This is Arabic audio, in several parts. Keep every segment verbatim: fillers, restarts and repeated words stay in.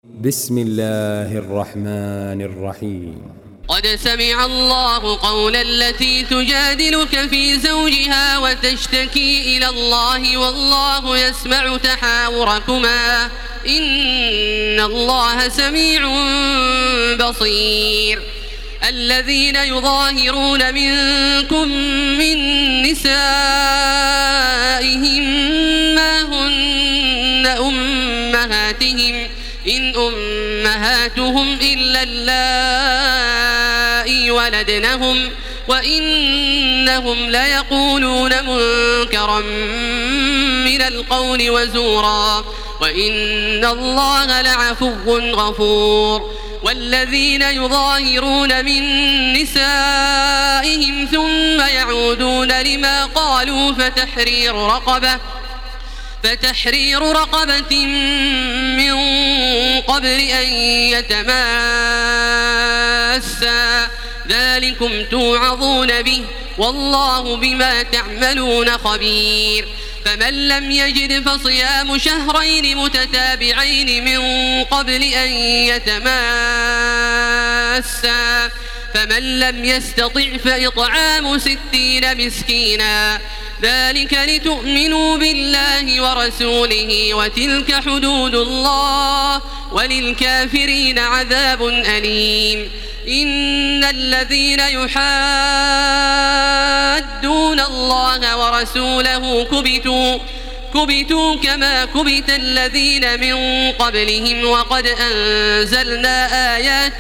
بسم الله الرحمن الرحيم. قد سمع الله قول التي تجادلك في زوجها وتشتكي إلى الله والله يسمع تحاوركما إن الله سميع بصير. الذين يظاهرون منكم من نسائهم ما هن أمهاتهم إن أمهاتهم إلا اللائي ولدنهم وإنهم ليقولون منكرا من القول وزورا وإن الله لعفو غفور. والذين يظاهرون من نسائهم ثم يعودون لما قالوا فتحرير رقبة فتحرير رقبة من قبل أن يتماسا ذلكم توعظون به والله بما تعملون خبير. فمن لم يجد فصيام شهرين متتابعين من قبل أن يتماسا فمن لم يستطع فإطعام ستين مسكينا ذلك لتؤمنوا بالله ورسوله وتلك حدود الله وللكافرين عذاب أليم. إن الذين يحادون الله ورسوله كبتوا كبتوا كما كبت الذين من قبلهم وقد أنزلنا آيات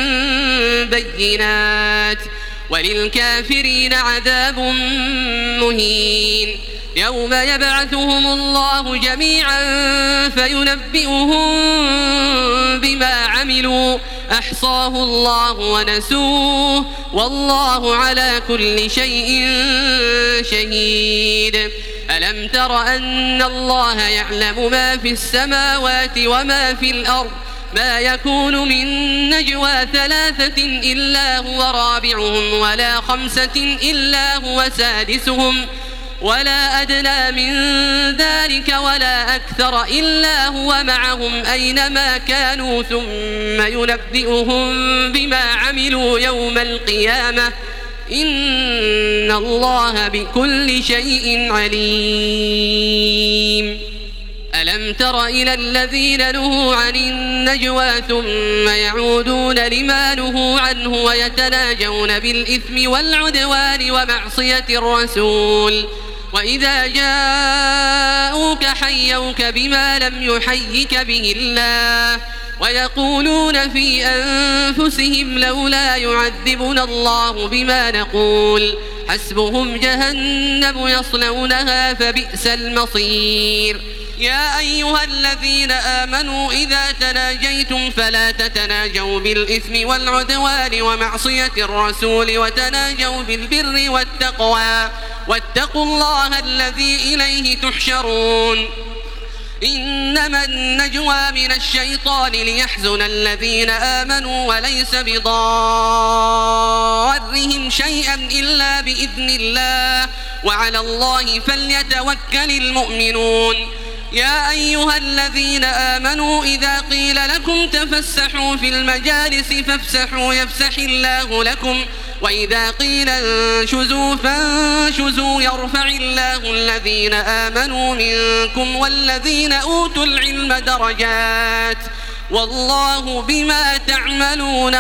بينات وللكافرين عذاب مهين. يوم يبعثهم الله جميعا فينبئهم بما عملوا أحصاه الله ونسوه والله على كل شيء شهيد. ألم تر أن الله يعلم ما في السماوات وما في الأرض ما يكون من نجوى ثلاثة إلا هو رابعهم ولا خمسة إلا هو سادسهم ولا أدنى من ذلك ولا أكثر إلا هو معهم أينما كانوا ثم ينبئهم بما عملوا يوم القيامة إن الله بكل شيء عليم. ألم تر إلى الذين نهوا عن النجوى ثم يعودون لما نهوا عنه ويتناجون بالإثم والعدوان ومعصية الرسول وإذا جاءوك حيوك بما لم يحيك به الله ويقولون في أنفسهم لولا يعذبنا الله بما نقول حسبهم جهنم يصلونها فبئس المصير. يا أيها الذين آمنوا إذا تناجيتم فلا تتناجوا بالإثم والعدوان ومعصية الرسول وتناجوا بالبر والتقوى واتقوا الله الذي إليه تحشرون. إنما النجوى من الشيطان ليحزن الذين آمنوا وليس بضارهم شيئا إلا بإذن الله وعلى الله فليتوكل المؤمنون. يا أيها الذين آمنوا إذا قيل لكم تفسحوا في المجالس فافسحوا يفسح الله لكم وإذا قيل انشزوا فانشزوا يرفع الله الذين آمنوا منكم والذين أوتوا العلم درجات والله بما تعملون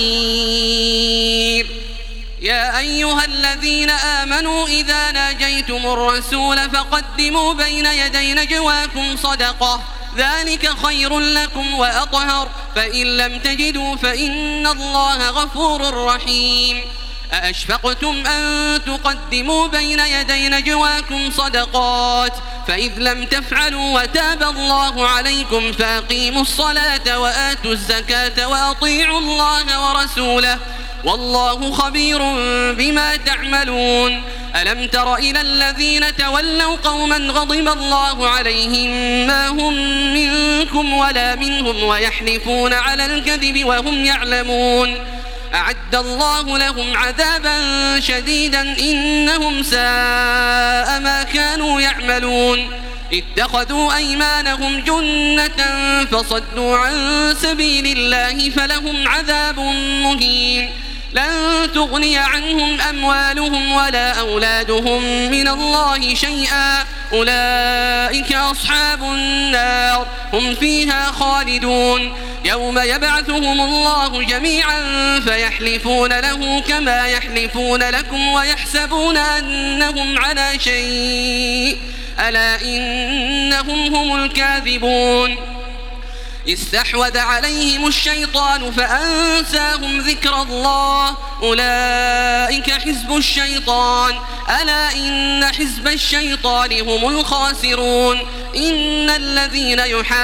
خبير. يا أيها الذين آمنوا إذا ناجيتم الرسول فقدموا بين يدي نجواكم صدقة ذلك خير لكم وأطهر فإن لم تجدوا فإن الله غفور رحيم. أأشفقتم أن تقدموا بين يدي نجواكم صدقات فإذ لم تفعلوا وتاب الله عليكم فأقيموا الصلاة وآتوا الزكاة وأطيعوا الله ورسوله والله خبير بما تعملون. ألم تر إلى الذين تولوا قوما غضب الله عليهم ما هم منكم ولا منهم ويحلفون على الكذب وهم يعلمون أعد الله لهم عذابا شديدا إنهم ساء ما كانوا يعملون. اتخذوا أيمانهم جنة فصدوا عن سبيل الله فلهم عذاب مهين لن تغني عنهم أموالهم ولا أولادهم من الله شيئا أولئك أصحاب النار هم فيها خالدون يوم يبعثهم الله جميعا فيحلفون له كما يحلفون لكم ويحسبون أنهم على شيء ألا إنهم هم الكاذبون استحوذ عليهم الشيطان فأنساهم ذكر الله أولئك حزب الشيطان ألا إن حزب الشيطان هم الخاسرون إن الذين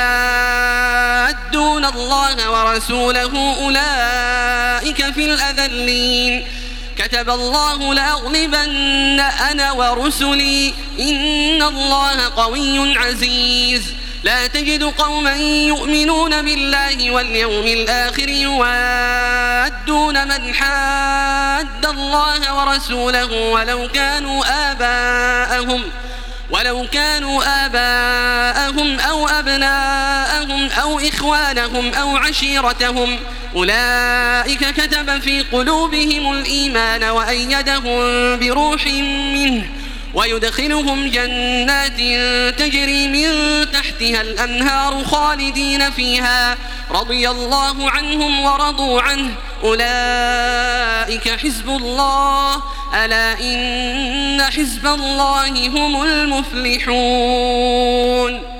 يحادون الله ورسوله أولئك في الأذلين كتب الله لأغلبن أنا ورسلي إن الله قوي عزيز لا تجد قوما يؤمنون بالله واليوم الآخر يوادون من حاد الله ورسوله ولو كانوا آباءهم ولو كانوا آباءهم أو أبناءهم أو إخوانهم أو عشيرتهم أولئك كتب في قلوبهم الإيمان وأيدهم بروح منه ويدخلهم جنات تجري من تحتها الأنهار خالدين فيها رضي الله عنهم ورضوا عنه أولئك حزب الله ألا إن حزب الله هم المفلحون.